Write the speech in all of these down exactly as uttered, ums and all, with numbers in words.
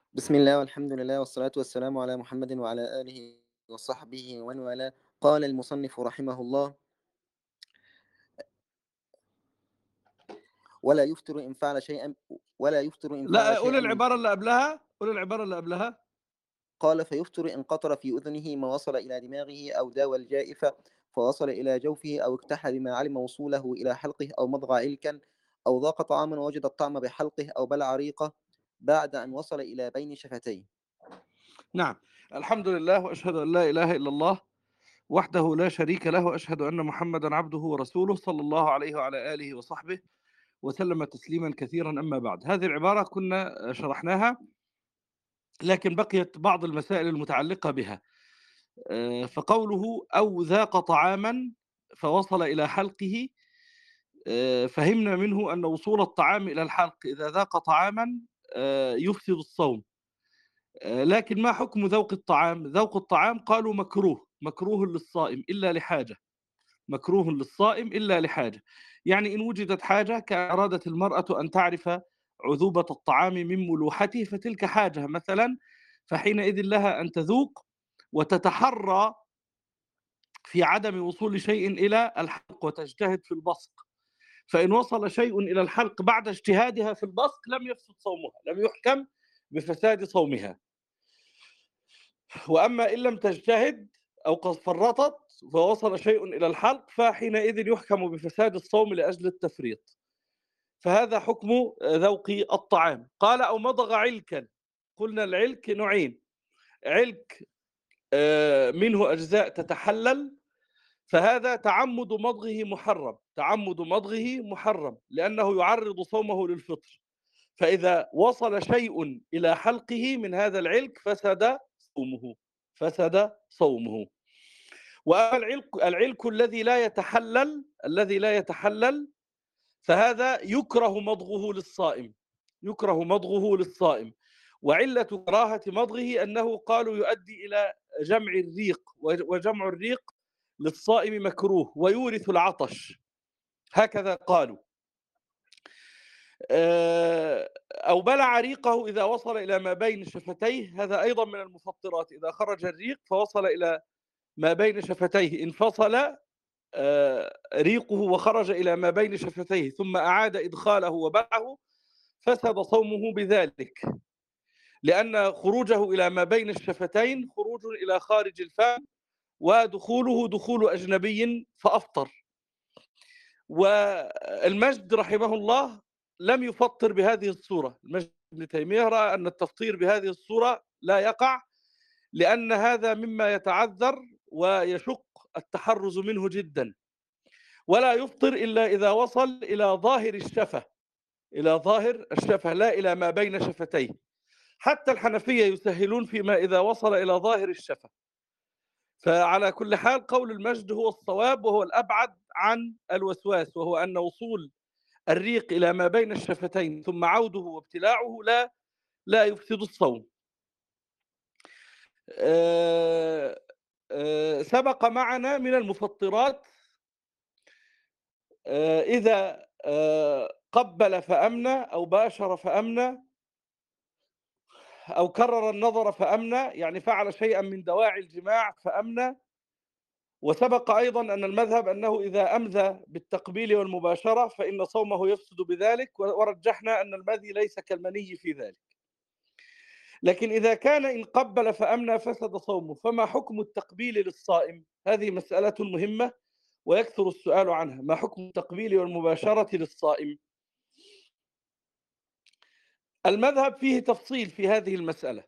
بسم الله والحمد لله والصلاة والسلام على محمد وعلى آله وصحبه ومن والاه. قال المصنف رحمه الله: ولا يفطر إن فعل شيئا ولا يفطر إن فعل لأ، قُل شيئا من العبارة اللي قبلها، قُل العبارة اللي قبلها. قال فيفطر إن قطر في أذنه ما وصل إلى دماغه أو داوى الجائفة فوصل إلى جوفه أو اكتحل بما علم وصوله إلى حلقه أو مضغ علكا أو ذاق طعاما ووجد الطعم بحلقه أو بلع ريقه بعد أن وصل إلى بين شفتيه. نعم، الحمد لله وأشهد أن لا إله إلا الله وحده لا شريك له، وأشهد أن محمدًا عبده ورسوله صلى الله عليه وعلى آله وصحبه وسلم تسليمًا كثيرًا. أما بعد، هذه العبارة كنا شرحناها، لكن بقيت بعض المسائل المتعلقة بها. آآ، فقوله أو ذاق طعامًا فوصل إلى حلقه، آآ، فهمنا منه أن وصول الطعام إلى الحلق إذا ذاق طعامًا آآ، يفسد الصوم. آآ لكن ما حكم ذوق الطعام؟ ذوق الطعام قالوا مكروه، مكروه للصائم إلا لحاجة، مكروه للصائم إلا لحاجة. يعني إن وجدت حاجة كأرادت المرأة أن تعرف عذوبة الطعام من ملوحته فتلك حاجة مثلًا، فحينئذ لها أن تذوق وتتحرّى في عدم وصول شيء إلى الحلق وتجتهد في البصق. فإن وصل شيء إلى الحلق بعد اجتهادها في البصق لم يفسد صومها، لم يحكم بفساد صومها. وأما إن لم تجتهد أو قد فرطت فوصل شيء إلى الحلق فحينئذ يحكم بفساد الصوم لأجل التفريط. فهذا حكم ذوق الطعام. قال أو مضغ علكا. قلنا العلك نوعين: علك آه، منه أجزاء تتحلل، فهذا تعمد مضغه محرم، تعمد مضغه محرم لأنه يعرض صومه للفطر. فإذا وصل شيء إلى حلقه من هذا العلك فسد صومه، فسد صومه. وأما العلك, العلك الذي لا يتحلل، الذي لا يتحلل فهذا يكره مضغه للصائم، يكره مضغه للصائم. وعلة كراهة مضغه أنه قالوا يؤدي إلى جمع الريق، وجمع الريق للصائم مكروه ويورث العطش، هكذا قالوا. أو بلع ريقه إذا وصل إلى ما بين شفتيه، هذا أيضا من المفطرات. إذا خرج الريق فوصل إلى ما بين شفتيه انفصل ريقه وخرج إلى ما بين شفتيه ثم أعاد إدخاله وبلعه فسد صومه بذلك، لأن خروجه إلى ما بين الشفتين خروج إلى خارج الفم ودخوله دخول أجنبي فأفطر. والمجد رحمه الله لم يفطر بهذه الصورة. المجد ابن تيمية رأى أن التفطير بهذه الصورة لا يقع، لأن هذا مما يتعذر ويشق التحرز منه جدا، ولا يفطر إلا إذا وصل إلى ظاهر الشفة، إلى ظاهر الشفة لا إلى ما بين شفتيه. حتى الحنفية يسهلون فيما إذا وصل إلى ظاهر الشفة. فعلى كل حال قول المجد هو الصواب وهو الأبعد عن الوسواس، وهو أن وصول الريق إلى ما بين الشفتين ثم عوده وابتلاعه لا لا يفسد الصوم. أه أه سبق معنا من المفطرات أه إذا أه قبل فأمنى أو باشر فأمنى أو كرر النظر فأمنى، يعني فعل شيئا من دواعي الجماع فأمنى. وسبق أيضا أن المذهب أنه إذا أمذى بالتقبيل والمباشرة فإن صومه يفسد بذلك، ورجحنا أن المذي ليس كالمني في ذلك. لكن إذا كان إن قبل فأمنى فسد صومه، فما حكم التقبيل للصائم؟ هذه مسألة مهمة ويكثر السؤال عنها. ما حكم التقبيل والمباشرة للصائم؟ المذهب فيه تفصيل في هذه المسألة.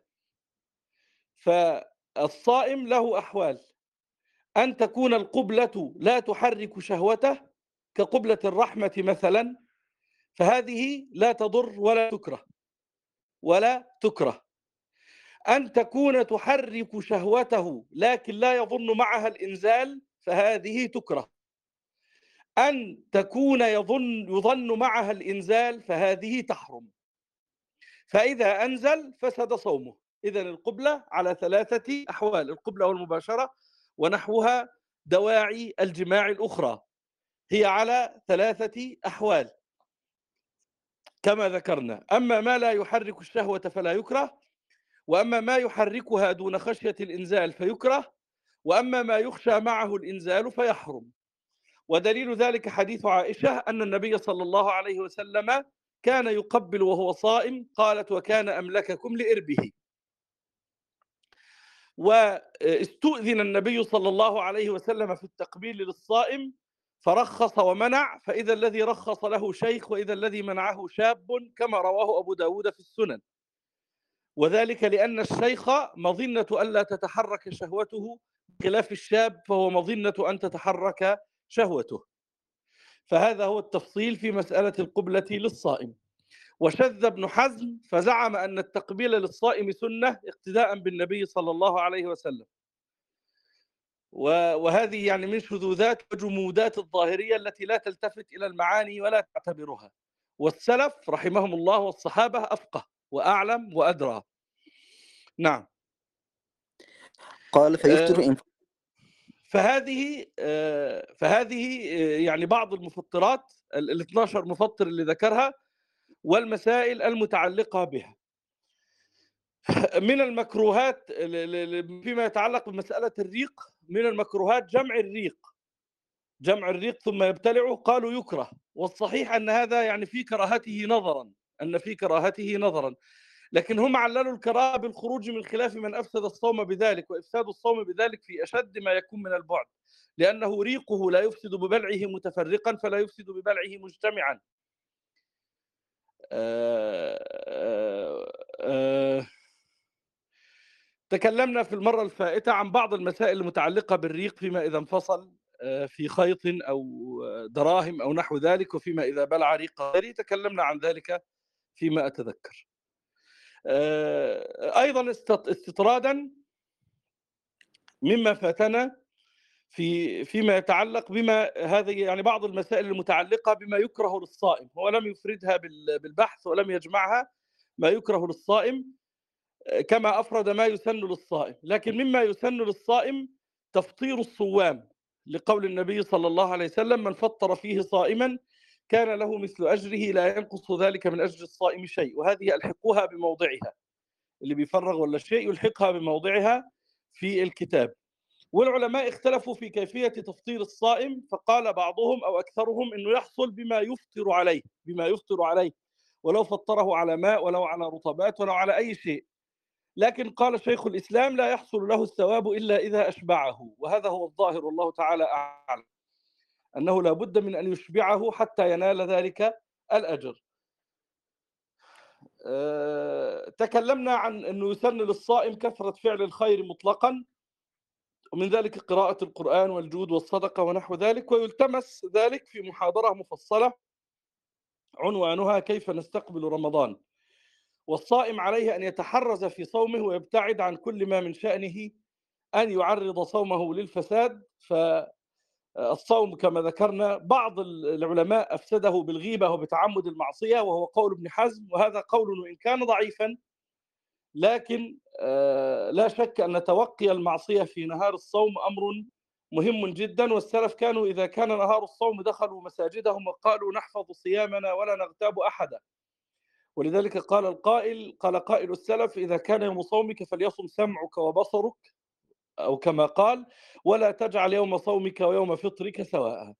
فالصائم له أحوال: أن تكون القبلة لا تحرك شهوته كقبلة الرحمة مثلا، فهذه لا تضر ولا تكره، ولا تكره. أن تكون تحرك شهوته لكن لا يظن معها الإنزال، فهذه تكره. أن تكون يظن يظن معها الإنزال، فهذه تحرم. فإذا أنزل فسد صومه. إذن القبلة على ثلاثة أحوال: القبلة والمباشرة ونحوها دواعي الجماع الأخرى، هي على ثلاثة أحوال كما ذكرنا. أما ما لا يحرك الشهوة فلا يكره، وأما ما يحركها دون خشية الإنزال فيكره، وأما ما يخشى معه الإنزال فيحرم. ودليل ذلك حديث عائشة أن النبي صلى الله عليه وسلم كان يقبل وهو صائم، قالت: وكان أملككم لإربه. واستؤذن النبي صلى الله عليه وسلم في التقبيل للصائم فرخص ومنع، فإذا الذي رخص له شيخ وإذا الذي منعه شاب، كما رواه أبو داود في السنن. وذلك لأن الشيخ مظنة ألا تتحرك شهوته، بخلاف الشاب فهو مظنة أن تتحرك شهوته. فهذا هو التفصيل في مسألة القبلة للصائم. وشذ ابن حزم فزعم أن التقبيل للصائم سنة اقتداء بالنبي صلى الله عليه وسلم. وهذه يعني من شذوذات وجمودات الظاهرية التي لا تلتفت إلى المعاني ولا تعتبرها. والسلف رحمهم الله والصحابة أفقه وأعلم وأدرى. نعم. قال فيفطر إن فهذه فهذه يعني بعض المفطرات ال اثني عشر مفطر اللي ذكرها والمسائل المتعلقة بها. من المكروهات فيما يتعلق بمسألة الريق، من المكروهات جمع الريق، جمع الريق ثم يبتلعه، قالوا يكره. والصحيح أن هذا يعني في كراهته نظرا، أن في كراهته نظرا، لكن هم عللوا الكراهة بالخروج من خلاف من أفسد الصوم بذلك، وإفساد الصوم بذلك في أشد ما يكون من البعد، لأنه ريقه لا يفسد ببلعه متفرقا فلا يفسد ببلعه مجتمعا. آآ آآ تكلمنا في المرة الفائتة عن بعض المسائل المتعلقة بالريق، فيما إذا انفصل في خيط أو دراهم أو نحو ذلك، وفيما إذا بلع ريق غيره، تكلمنا عن ذلك فيما أتذكر. أيضا استطرادا مما فاتنا في فيما يتعلق بما هذه يعني بعض المسائل المتعلقة بما يكره للصائم، هو لم يفردها بالبحث ولم يجمعها ما يكره للصائم كما أفرد ما يسن للصائم، لكن مما يسن للصائم تفطير الصوام، لقول النبي صلى الله عليه وسلم: من فطر فيه صائما كان له مثل أجره لا ينقص ذلك من أجر الصائم شيء. وهذه ألحقوها بموضعها، اللي بيفرغ ولا شيء يلحقها بموضعها في الكتاب. والعلماء اختلفوا في كيفية تفطير الصائم، فقال بعضهم أو أكثرهم إنه يحصل بما يفطر عليه، بما يفطر عليه ولو فطره على ماء ولو على رطبات ولو على أي شيء. لكن قال شيخ الإسلام: لا يحصل له الثواب إلا إذا أشبعه، وهذا هو الظاهر والله تعالى أعلم، أنه لا بد من أن يشبعه حتى ينال ذلك الأجر. أه تكلمنا عن أنه يسن للصائم كثرة فعل الخير مطلقا، ومن ذلك قراءة القرآن والجود والصدقة ونحو ذلك، ويلتمس ذلك في محاضرة مفصلة عنوانها: كيف نستقبل رمضان. والصائم عليه أن يتحرز في صومه ويبتعد عن كل ما من شأنه أن يعرض صومه للفساد. فالصوم كما ذكرنا بعض العلماء أفسده بالغيبة وبتعمد المعصية، وهو قول ابن حزم، وهذا قول وإن كان ضعيفا، لكن لا شك أن توقي المعصية في نهار الصوم أمر مهم جدا. والسلف كانوا إذا كان نهار الصوم دخلوا مساجدهم وقالوا: نحفظ صيامنا ولا نغتاب أحدا. ولذلك قال القائل قال قائل السلف: إذا كان يوم صومك فليصم سمعك وبصرك، أو كما قال: ولا تجعل يوم صومك ويوم فطرك سواء.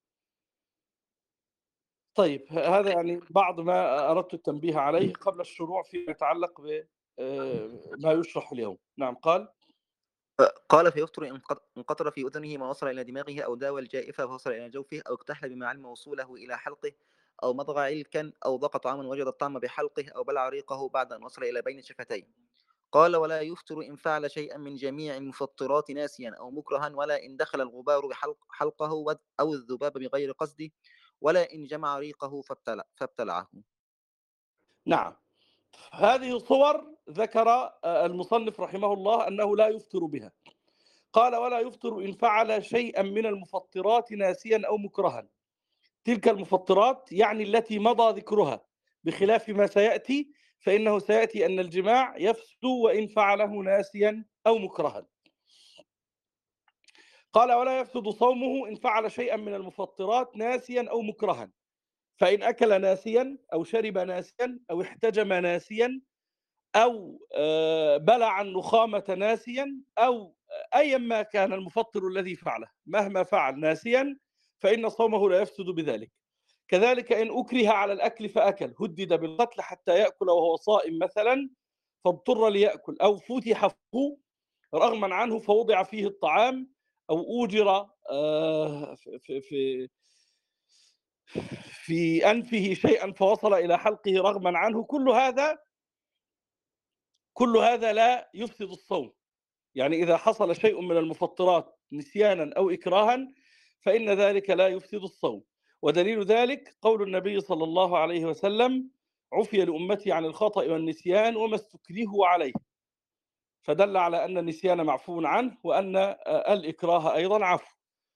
طيب، هذا يعني بعض ما أردت التنبيه عليه قبل الشروع فيما يتعلق بما يشرح اليوم. نعم. قال قال فيفطر إن قطر في أذنه ما وصل إلى دماغه أو داوى الجائفة فوصل إلى جوفه أو اكتحل بما علم وصوله إلى حلقه أو مضغ علكا أو ذاق طعاما وجد الطعم بحلقه أو بلع ريقه بعد أن وصل إلى بين الشفتين. قال ولا يفطر إن فعل شيئا من جميع المفطرات ناسيا أو مكرها، ولا إن دخل الغبار بحلق حلقه أو الذباب بغير قصده، ولا إن جمع ريقه فابتلع فابتلعه. نعم. هذه صور ذكر المصنف رحمه الله أنه لا يفطر بها. قال ولا يفطر إن فعل شيئا من المفطرات ناسيا أو مكرها. تلك المفطرات يعني التي مضى ذكرها، بخلاف ما سيأتي، فإنه سيأتي أن الجماع يفسد وإن فعله ناسيا أو مكرها. قال ولا يفسد صومه إن فعل شيئا من المفطرات ناسيا أو مكرها، فإن أكل ناسيا أو شرب ناسيا أو احتجم ناسيا أو آه، بلع النخامة ناسيا، أو أيا ما كان المفطر الذي فعله، مهما فعل ناسيا فإن صومه لا يفسد بذلك. كذلك إن أكره على الأكل فأكل، هدد بالقتل حتى يأكل وهو صائم مثلا فاضطر ليأكل، أو فتح فيه رغما عنه فوضع فيه الطعام، أو أوجر آه، في في في أنفه شيئا فوصل إلى حلقه رغما عنه، كل هذا كل هذا لا يفسد الصوم. يعني إذا حصل شيء من المفطرات نسيانا أو إكراها فإن ذلك لا يفسد الصوم. ودليل ذلك قول النبي صلى الله عليه وسلم: عفي لأمتي عن الخطأ والنسيان وما استكرهوا عليه، فدل على أن النسيان معفو عنه، وأن الإكراه أيضا عفو.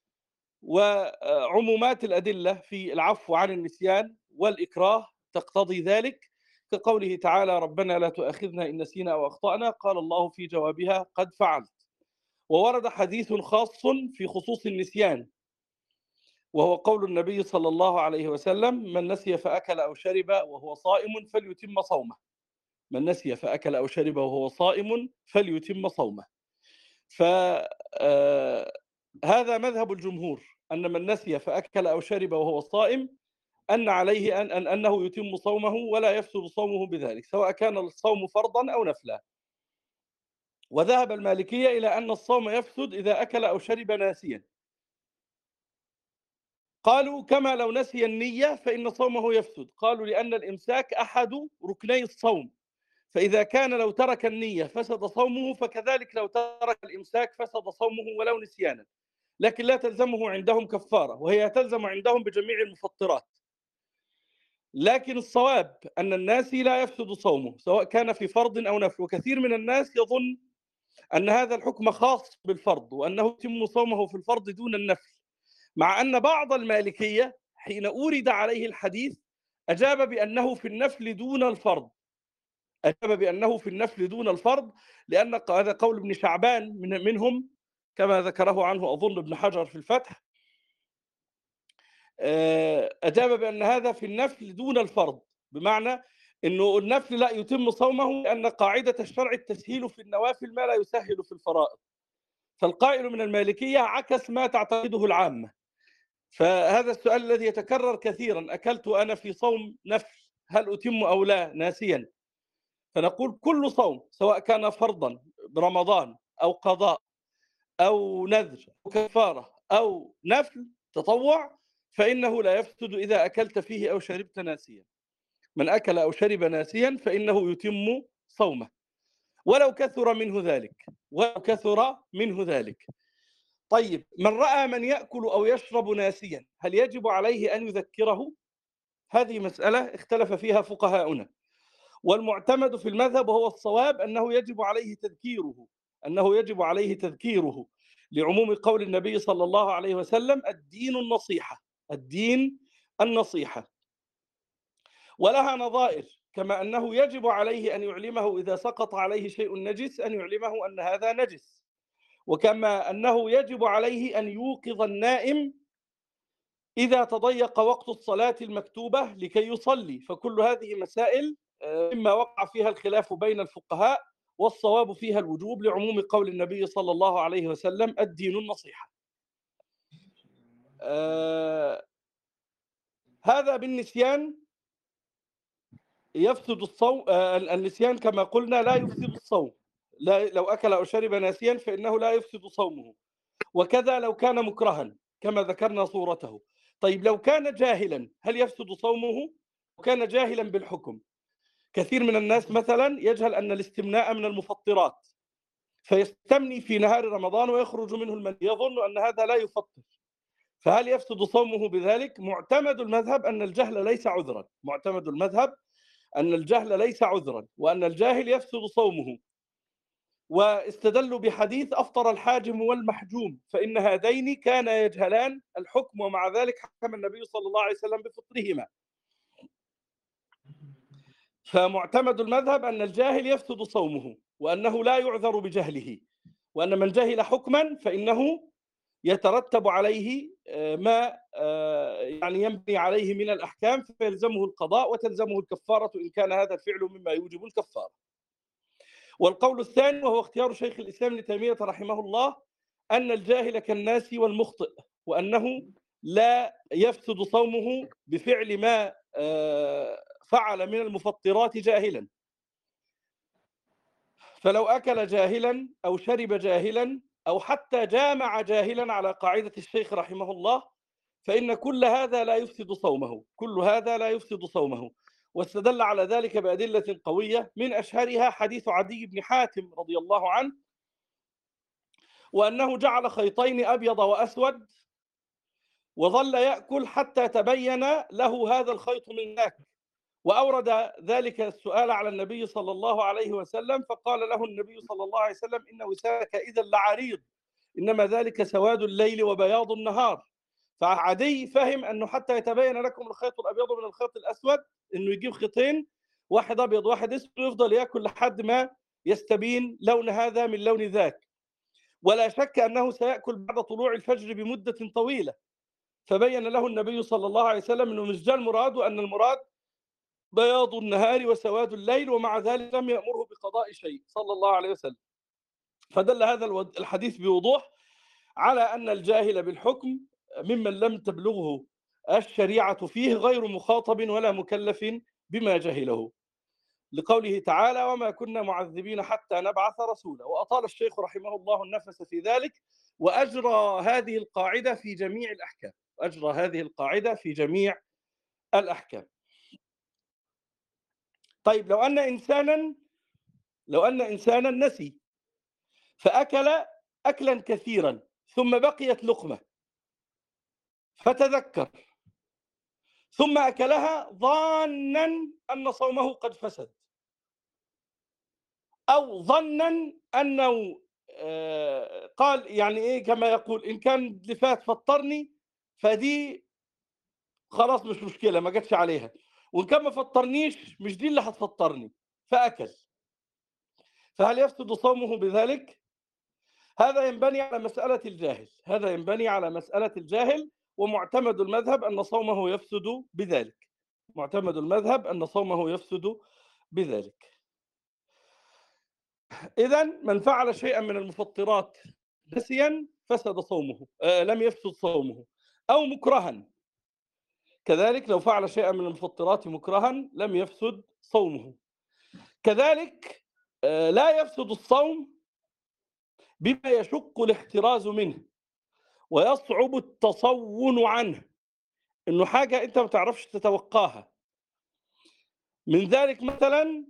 وعمومات الأدلة في العفو عن النسيان والإكراه تقتضي ذلك، كقوله تعالى: ربنا لا تؤاخذنا إن نسينا أو أخطأنا، قال الله في جوابها: قد فعلت. وورد حديث خاص في خصوص النسيان، وهو قول النبي صلى الله عليه وسلم: من نسي فأكل أو شرب وهو صائم فليتم صومه. من نسي فأكل أو شرب وهو صائم فليتم صومه. فهذا مذهب الجمهور، أن من نسي فأكل أو شرب وهو صائم أن عليه أن, أن أنه يتم صومه ولا يفسد صومه بذلك، سواء كان الصوم فرضا أو نفلا. وذهب المالكية إلى أن الصوم يفسد إذا أكل أو شرب ناسيا. قالوا كما لو نسي النية فإن صومه يفسد. قالوا لأن الإمساك أحد ركني الصوم، فإذا كان لو ترك النية فسد صومه، فكذلك لو ترك الإمساك فسد صومه ولو نسيانا، لكن لا تلزمه عندهم كفارة، وهي تلزم عندهم بجميع المفطرات. لكن الصواب أن الناسي لا يفسد صومه سواء كان في فرض أو نفل. وكثير من الناس يظن أن هذا الحكم خاص بالفرض، وأنه يتم صومه في الفرض دون النفل، مع أن بعض المالكية حين أورد عليه الحديث أجاب بأنه في النفل دون الفرض. أجاب بأنه في النفل دون الفرض، لأن هذا قول ابن شعبان من منهم، كما ذكره عنه أظن ابن حجر في الفتح. أجاب بأن هذا في النفل دون الفرض، بمعنى أنه النفل لا يتم صومه، لأن قاعدة الشرع التسهيل في النوافل ما لا يسهل في الفرائض. فالقائل من المالكية عكس ما تعتقده العامة. فهذا السؤال الذي يتكرر كثيرا: أكلت أنا في صوم نفل هل أتم أو لا ناسيا؟ فنقول كل صوم سواء كان فرضا برمضان أو قضاء أو نذر أو كفارة أو نفل تطوع فإنه لا يفسد إذا أكلت فيه أو شربت ناسيا. من أكل أو شرب ناسيا فإنه يتم صومه ولو كثر منه ذلك ولو كثر منه ذلك. طيب، من رأى من يأكل أو يشرب ناسيا هل يجب عليه أن يذكره؟ هذه مسألة اختلف فيها فقهاؤنا، والمعتمد في المذهب وهو الصواب أنه يجب عليه تذكيره أنه يجب عليه تذكيره لعموم قول النبي صلى الله عليه وسلم: الدين النصيحة الدين النصيحة. ولها نظائر، كما أنه يجب عليه أن يعلمه إذا سقط عليه شيء نجس أن يعلمه أن هذا نجس، وكما أنه يجب عليه أن يوقظ النائم إذا تضيق وقت الصلاة المكتوبة لكي يصلي. فكل هذه مسائل مما وقع فيها الخلاف بين الفقهاء، والصواب فيها الوجوب لعموم قول النبي صلى الله عليه وسلم: الدين النصيحة. آه هذا بالنسيان يفسد الصوم. آه النسيان كما قلنا لا يفسد الصوم، لا لو أكل أو شرب ناسيا فإنه لا يفسد صومه، وكذا لو كان مكرها كما ذكرنا صورته. طيب، لو كان جاهلا هل يفسد صومه؟ وكان جاهلا بالحكم. كثير من الناس مثلا يجهل أن الاستمناء من المفطرات فيستمني في نهار رمضان ويخرج منه المني، يظن أن هذا لا يفطر، فهل يفسد صومه بذلك؟ معتمد المذهب أن الجهل ليس عذرا معتمد المذهب أن الجهل ليس عذرا وأن الجاهل يفسد صومه. واستدلوا بحديث: أفطر الحاجم والمحجوم، فإن هذين كانا يجهلان الحكم ومع ذلك حكم النبي صلى الله عليه وسلم بفطرهما. فمعتمد المذهب أن الجاهل يفسد صومه، وأنه لا يعذر بجهله، وأن من جهل حكما فإنه يترتب عليه ما يعني ينبني عليه من الأحكام، فيلزمه القضاء وتلزمه الكفارة إن كان هذا الفعل مما يوجب الكفارة. والقول الثاني وهو اختيار شيخ الإسلام ابن تيمية رحمه الله أن الجاهل كالناس والمخطئ، وأنه لا يفسد صومه بفعل ما فعل من المفطرات جاهلا. فلو أكل جاهلا أو شرب جاهلا أو حتى جامع جاهلا على قاعدة الشيخ رحمه الله، فإن كل هذا لا يفسد صومه، كل هذا لا يفسد صومه. واستدل على ذلك بأدلة قوية، من أشهرها حديث عدي بن حاتم رضي الله عنه، وأنه جعل خيطين أبيض وأسود وظل يأكل حتى تبين له هذا الخيط من ذاك، وأورد ذلك السؤال على النبي صلى الله عليه وسلم، فقال له النبي صلى الله عليه وسلم: إن وسادك إذا لعريض، إنما ذلك سواد الليل وبياض النهار. فعدي فهم أنه حتى يتبين لكم الخيط الأبيض من الخيط الأسود، أنه يجيب خيطين، واحد أبيض واحد أسود، ويفضل يأكل لحد ما يستبين لون هذا من لون ذاك. ولا شك أنه سيأكل بعد طلوع الفجر بمدة طويلة، فبين له النبي صلى الله عليه وسلم أنه مش ده المراد، وأن المراد بياض النهار وسواد الليل، ومع ذلك لم يأمره بقضاء شيء صلى الله عليه وسلم. فدل هذا الحديث بوضوح على أن الجاهل بالحكم ممن لم تبلغه الشريعة فيه غير مخاطب ولا مكلف بما جهله، لقوله تعالى: وما كنا معذبين حتى نبعث رسولا. وأطال الشيخ رحمه الله النفس في ذلك، وأجرى هذه القاعدة في جميع الأحكام، أجرى هذه القاعدة في جميع الأحكام. طيب، لو أن إنسانا لو أن إنسانا نسي فأكل أكلا كثيرا ثم بقيت لقمة فتذكر ثم أكلها ظانا أن صومه قد فسد، أو ظنا أنه قال يعني إيه كما يقول: إن كان اللي فات فطرني فدي خلاص مش مشكلة، ما جاتش عليها، وإن كان ما فطرنيش مش دي اللي هتفطرني، فأكل. فهل يفسد صومه بذلك؟ هذا ينبني على مسألة الجاهل، هذا ينبني على مسألة الجاهل ومعتمد المذهب أن صومه يفسد بذلك، معتمد المذهب أن صومه يفسد بذلك. إذن من فعل شيئا من المفطرات نسيا فسد صومه، آه لم يفسد صومه، أو مكرها كذلك، لو فعل شيئا من المفطرات مكرها لم يفسد صومه. كذلك آه لا يفسد الصوم بما يشق الاحتراز منه ويصعب التصون عنه، إنه حاجة أنت ما تعرفش تتوقاها. من ذلك مثلا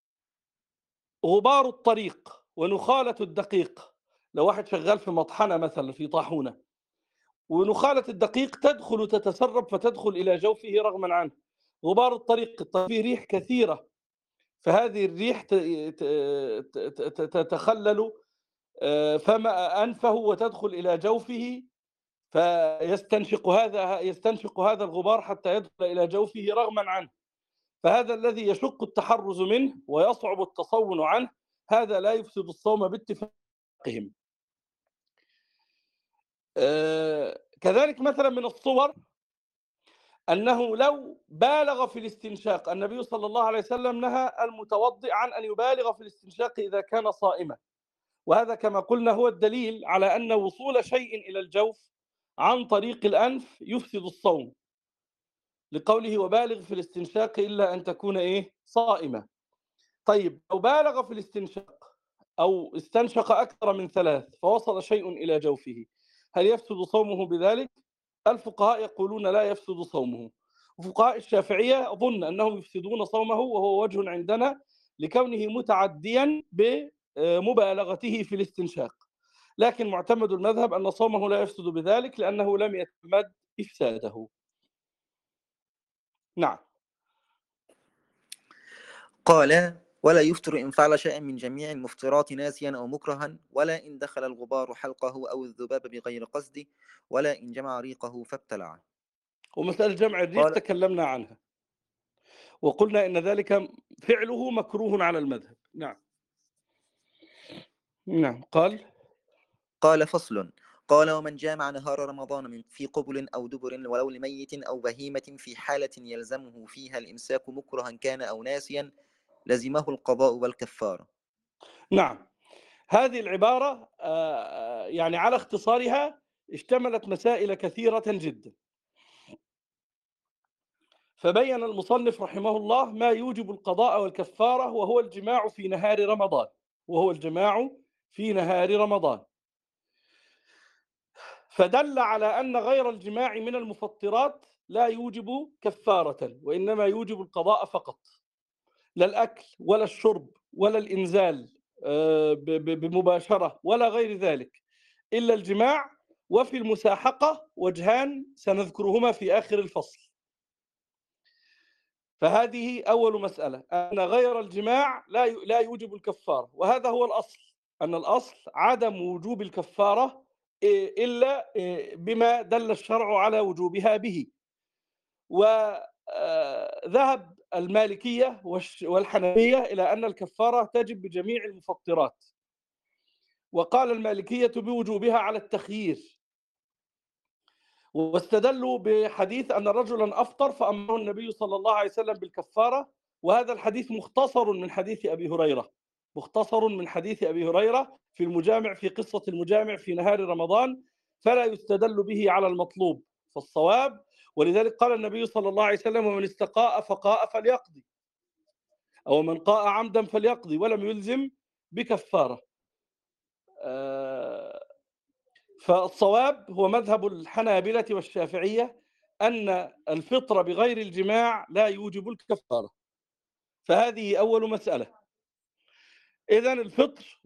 غبار الطريق ونخالة الدقيق. لو واحد شغال في مطحنة مثلا في طاحونة، ونخالة الدقيق تدخل وتتسرب فتدخل إلى جوفه رغما عنه. غبار الطريق فيه ريح كثيرة، فهذه الريح تتخلل فم أنفه وتدخل إلى جوفه، فيستنشق هذا يستنشق هذا الغبار حتى يدخل إلى جوفه رغما عنه. فهذا الذي يشق التحرز منه ويصعب التصون عنه، هذا لا يفسد الصوم باتفاقهم. آه كذلك مثلا من الصور أنه لو بالغ في الاستنشاق، النبي صلى الله عليه وسلم نهى المتوضئ عن أن يبالغ في الاستنشاق إذا كان صائما، وهذا كما قلنا هو الدليل على أن وصول شيء إلى الجوف عن طريق الأنف يفسد الصوم، لقوله: وبالغ في الاستنشاق إلا أن تكون إيه صائمة. طيب، لو بالغ في الاستنشاق أو استنشق أكثر من ثلاث فوصل شيء إلى جوفه، هل يفسد صومه بذلك؟ الفقهاء يقولون لا يفسد صومه، وفقهاء الشافعية أظن أنهم يفسدون صومه، وهو وجه عندنا لكونه متعديا بمبالغته في الاستنشاق. لكن معتمد المذهب أن صومه لا يفسد بذلك لأنه لم يتمد إفساده. نعم. قال: ولا يفطر إن فعل شيئا من جميع المفطرات ناسيا أو مكرها، ولا إن دخل الغبار حلقه أو الذباب بغير قصد، ولا إن جمع ريقه فابتلع. ومسألة جمع الريق قال... تكلمنا عنها وقلنا إن ذلك فعله مكروه على المذهب. نعم نعم. قال قال فصل: قال: ومن جامع نهار رمضان من في قبل أو دبر ولو لميت أو بهيمة في حالة يلزمه فيها الإمساك مكرها كان أو ناسيا، لزمه القضاء والكفارة. نعم، هذه العبارة آآ يعني على اختصارها اشتملت مسائل كثيرة جدًا. فبين المصنف رحمه الله ما يوجب القضاء والكفارة وهو الجماع في نهار رمضان وهو الجماع في نهار رمضان فدل على أن غير الجماع من المفطرات لا يوجب كفارة وإنما يوجب القضاء فقط، لا الأكل ولا الشرب ولا الإنزال آه، ب- ب- بمباشرة ولا غير ذلك إلا الجماع. وفي المساحقة وجهان سنذكرهما في آخر الفصل. فهذه أول مسألة، أن غير الجماع لا لا يوجب الكفارة، وهذا هو الأصل، أن الأصل عدم وجوب الكفارة إلا بما دل الشرع على وجوبها به. وذهب المالكية والحنفية إلى أن الكفارة تجب بجميع المفطرات، وقال المالكية بوجوبها على التخيير، واستدلوا بحديث أن رجلا أفطر فأمره النبي صلى الله عليه وسلم بالكفارة، وهذا الحديث مختصر من حديث أبي هريرة مختصر من حديث أبي هريرة في المجامع، في قصة المجامع في نهار رمضان، فلا يستدل به على المطلوب فالصواب. ولذلك قال النبي صلى الله عليه وسلم: ومن استقاء فقاء فليقضي، أو من قاء عمدا فليقضي، ولم يلزم بكفارة. آه فالصواب هو مذهب الحنابلة والشافعية أن الفطر بغير الجماع لا يوجب الكفارة. فهذه أول مسألة. إذن الفطر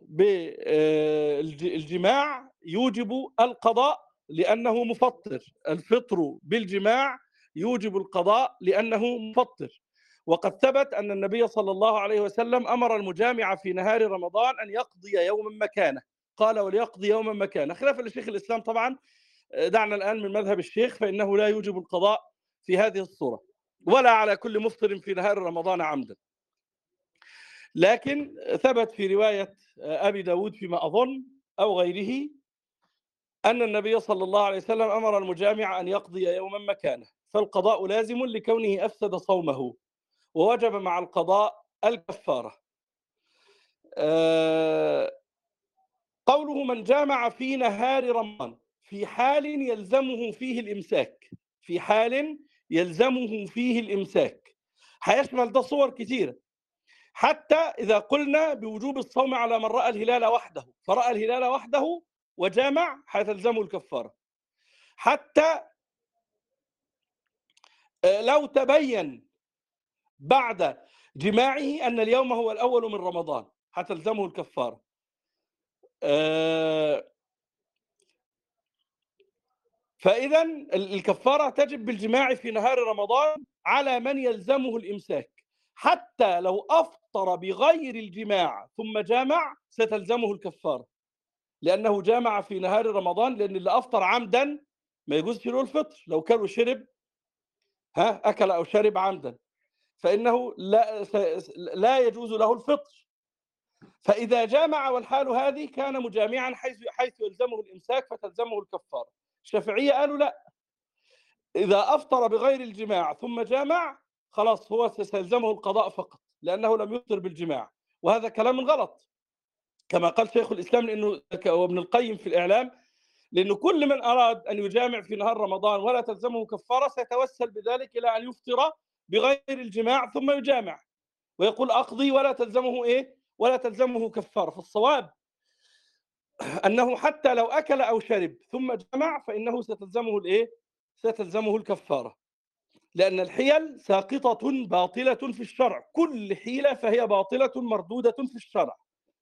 بالجماع يوجب القضاء لأنه مفطر، الفطر بالجماع يوجب القضاء لأنه مفطر. وقد ثبت أن النبي صلى الله عليه وسلم أمر المجامع في نهار رمضان أن يقضي يوما مكانه، قال: وليقضي يوما مكانه، خلافا لشيخ الإسلام طبعا. دعنا الآن من مذهب الشيخ، فإنه لا يوجب القضاء في هذه الصورة، ولا على كل مفطر في نهار رمضان عمدا. لكن ثبت في رواية أبي داود فيما أظن أو غيره أن النبي صلى الله عليه وسلم أمر المجامع أن يقضي يوما مكانه، فالقضاء لازم لكونه أفسد صومه، ووجب مع القضاء الكفارة. أه قوله: من جامع في نهار رمضان في حال يلزمه فيه الإمساك، في حال يلزمه فيه الإمساك، هيشمل ده صور كثيرة. حتى إذا قلنا بوجوب الصوم على من رأى الهلال وحده، فرأى الهلال وحده وجامع، هتلزمه الكفارة. حتى لو تبين بعد جماعه أن اليوم هو الأول من رمضان، هتلزمه الكفارة. فإذا الكفارة تجب بالجماع في نهار رمضان على من يلزمه الإمساك، حتى لو أفطر بغير الجماع ثم جامع ستلزمه الكفارة، لأنه جامع في نهار رمضان. لأن اللي أفطر عمدا ما يجوز له الفطر، لو كان شرب ها أكل أو شرب عمدا فإنه لا, لا يجوز له الفطر. فإذا جامع والحال هذه كان مجامعا حيث حيث يلزمه الإمساك فتلزمه الكفارة. الشافعية قالوا لا، إذا أفطر بغير الجماع ثم جامع خلاص هو سيلزمه القضاء فقط، لأنه لم يفطر بالجماع. وهذا كلام غلط كما قال شيخ الإسلام لأنه وابن القيم في الإعلام، لأنه كل من أراد أن يجامع في نهار رمضان ولا تلزمه كفارة سيتوسل بذلك إلى أن يفطر بغير الجماع ثم يجامع ويقول أقضي ولا تلزمه إيه ولا تلزمه كفارة. فالصواب أنه حتى لو أكل أو شرب ثم جمع فإنه ستلزمه الإيه ستلزمه الكفارة، لأن الحيل ساقطة باطلة في الشرع، كل حيلة فهي باطلة مردودة في الشرع.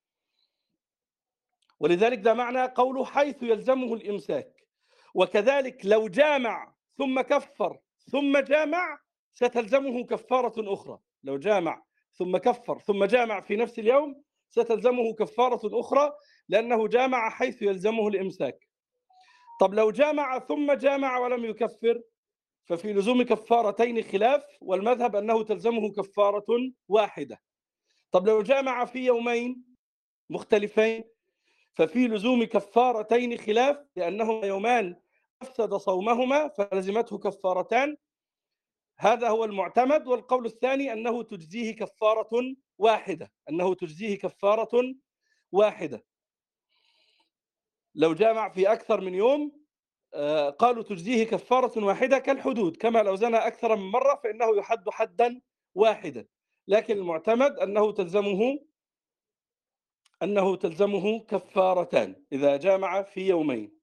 ولذلك ده معنى قوله حيث يلزمه الإمساك. وكذلك لو جامع ثم كفر ثم جامع ستلزمه كفارة أخرى، لو جامع ثم كفر ثم جامع في نفس اليوم ستلزمه كفارة أخرى، لأنه جامع حيث يلزمه الإمساك. طب لو جامع ثم جامع ولم يكفر ففي لزوم كفارتين خلاف، والمذهب أنه تلزمه كفارة واحدة. طب لو جامع في يومين مختلفين ففي لزوم كفارتين خلاف، لأنهما يومان أفسد صومهما فلزمته كفارتان، هذا هو المعتمد. والقول الثاني أنه تجزيه كفارة واحدة، أنه تجزيه كفارة واحدة. لو جامع في أكثر من يوم آه، قالوا تجزيه كفارة واحدة كالحدود، كما لو زنى أكثر من مرة فإنه يحد حدا واحدا. لكن المعتمد أنه تلزمه أنه تلزمه كفارتان إذا جامع في يومين.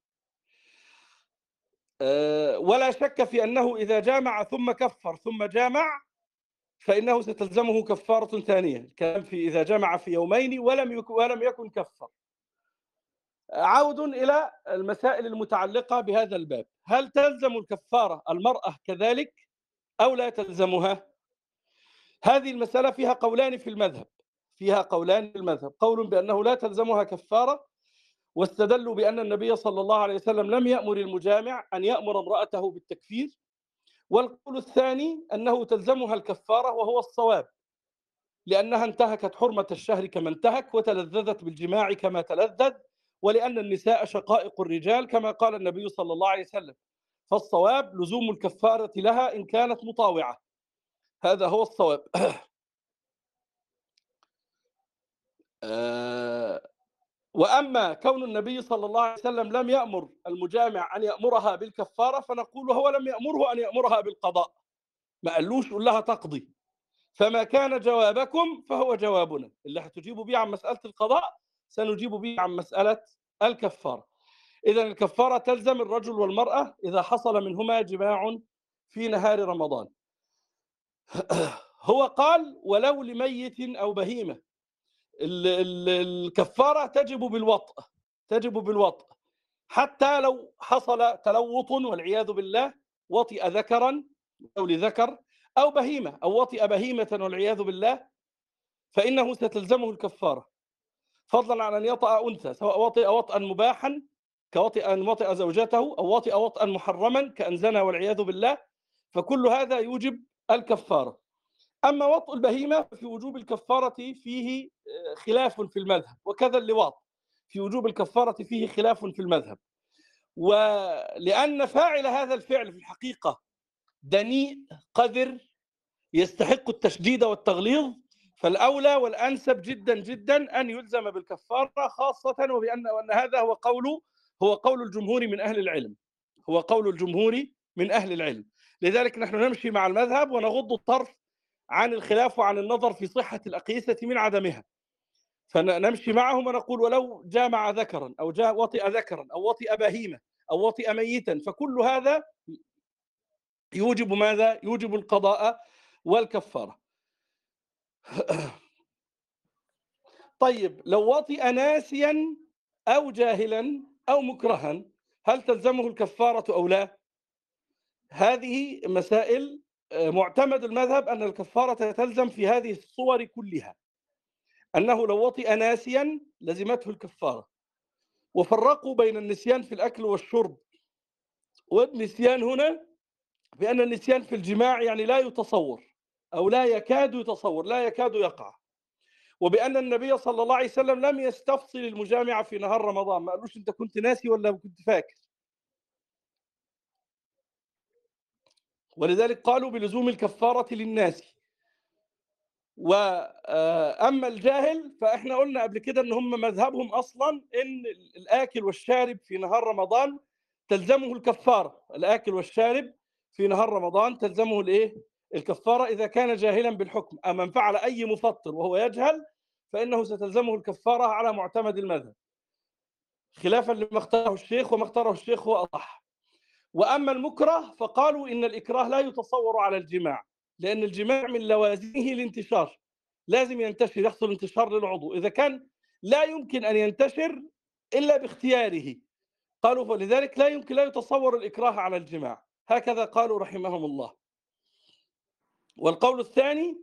آه، ولا شك في أنه إذا جامع ثم كفر ثم جامع فإنه ستلزمه كفارة ثانية. الكلام في إذا جمع في يومين ولم يكن ولم يكن كفر. عود إلى المسائل المتعلقة بهذا الباب. هل تلزم الكفارة المرأة كذلك أو لا تلزمها؟ هذه المسألة فيها قولان في المذهب فيها قولان في المذهب قول بأنه لا تلزمها كفارة، واستدلوا بأن النبي صلى الله عليه وسلم لم يأمر المجامع أن يأمر امرأته بالتكفير. والقول الثاني أنه تلزمها الكفارة، وهو الصواب، لأنها انتهكت حرمة الشهر كما انتهك، وتلذذت بالجماع كما تلذذ، ولأن النساء شقائق الرجال كما قال النبي صلى الله عليه وسلم. فالصواب لزوم الكفارة لها إن كانت مطاوعة. هذا هو الصواب. وأما كون النبي صلى الله عليه وسلم لم يأمر المجامع أن يأمرها بالكفارة، فنقول هو لم يأمره أن يأمرها بالقضاء، ما قالوش قل لها تقضي. فما كان جوابكم فهو جوابنا، اللي هتجيبوا به عن مسألة القضاء سنجيب به عن مسألة الكفارة. إذن الكفارة تلزم الرجل والمرأة إذا حصل منهما جماع في نهار رمضان. هو قال ولو لميت أو بهيمة. الكفارة تجب بالوطء تجب بالوطء حتى لو حصل تلوط والعياذ بالله، وطئ ذكرا أو لذكر أو بهيمة أو وطئ بهيمة والعياذ بالله، فإنه ستلزمه الكفارة، فضلا عن أن يطأ أنثى، سواء وطئ وطئا مباحا كوطئ أن وطئ زوجته، أو وطئ وطئا محرما كأن زنى والعياذ بالله، فكل هذا يوجب الكفارة. أما وطئ البهيمة في وجوب الكفارة فيه خلاف في المذهب، وكذا اللواط في وجوب الكفارة فيه خلاف في المذهب. ولأن فاعل هذا الفعل في الحقيقة دنيء قذر يستحق التشديد والتغليظ، فالأولى والأنسب جدا جدا أن يلزم بالكفارة، خاصة وبأن وأن هذا هو قول هو قول الجمهور من أهل العلم هو قول الجمهور من أهل العلم. لذلك نحن نمشي مع المذهب ونغض الطرف عن الخلاف وعن النظر في صحة الأقيسة من عدمها، فنمشي معهم ونقول ولو جامع ذكرا أو جاء وطئ ذكرا أو وطئ بهيمة أو وطئ ميتا، فكل هذا يوجب ماذا؟ يوجب القضاء والكفارة. طيب لو وطئ ناسيا أو جاهلا أو مكرها، هل تلزمه الكفارة أو لا؟ هذه مسائل معتمد المذهب أن الكفارة تلزم في هذه الصور كلها، أنه لو وطئ ناسيا لزمته الكفارة. وفرقوا بين النسيان في الأكل والشرب، والنسيان هنا بأن النسيان في الجماع يعني لا يتصور أو لا يكاد يتصور لا يكاد يقع، وبأن النبي صلى الله عليه وسلم لم يستفصل المجامع في نهار رمضان، ما قالوش أنت كنت ناسي ولا كنت فاكر، ولذلك قالوا بلزوم الكفارة للناس. وأما الجاهل فإحنا قلنا قبل كده أن هم مذهبهم أصلا أن الآكل والشارب في نهار رمضان تلزمه الكفارة، الآكل والشارب في نهار رمضان تلزمه الإيه؟ الكفارة إذا كان جاهلا بالحكم. أما من فعل أي مفطر وهو يجهل فإنه ستلزمه الكفارة على معتمد المذهب، خلافا لما اختاره الشيخ، وما اختاره الشيخ هو أصح. وأما المكره فقالوا إن الإكراه لا يتصور على الجماع، لأن الجماع من لوازمه الانتشار، لازم ينتشر، يحصل انتشار للعضو، إذا كان لا يمكن أن ينتشر إلا باختياره قالوا فلذلك لا يمكن لا يتصور الإكراه على الجماع، هكذا قالوا رحمهم الله. والقول الثاني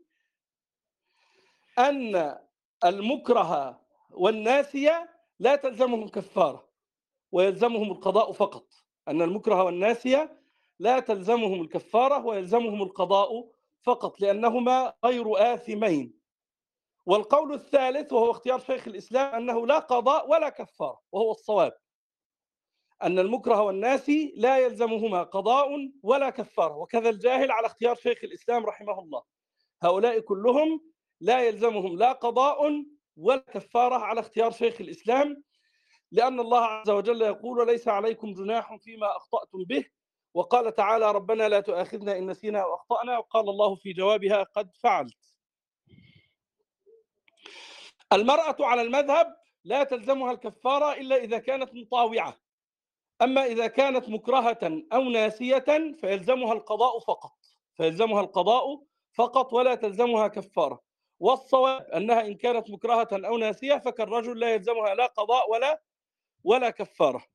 أن المكره والناسية لا تلزمهم كفارة ويلزمهم القضاء فقط، أن المكره والناسية لا تلزمهم الكفارة ويلزمهم القضاء فقط، لأنهما غير آثمين. والقول الثالث وهو اختيار شيخ الإسلام أنه لا قضاء ولا كفارة، وهو الصواب، أن المكره والناسي لا يلزمهما قضاء ولا كفارة، وكذا الجاهل على اختيار شيخ الإسلام رحمه الله، هؤلاء كلهم لا يلزمهم لا قضاء ولا كفارة على اختيار شيخ الإسلام، لأن الله عز وجل يقول: ليس عليكم جناح فيما أخطأتم به، وقال تعالى: ربنا لا تؤاخذنا إن نسينا أو أخطأنا، وقال الله في جوابها: قد فعلت. المرأة على المذهب لا تلزمها الكفارة إلا إذا كانت مطاوعة، أما إذا كانت مكرهة أو ناسية فيلزمها القضاء فقط فيلزمها القضاء فقط ولا تلزمها كفارة. والصواب أنها إن كانت مكرهة أو ناسية فكالرجل لا يلزمها لا قضاء ولا ولا كفارة.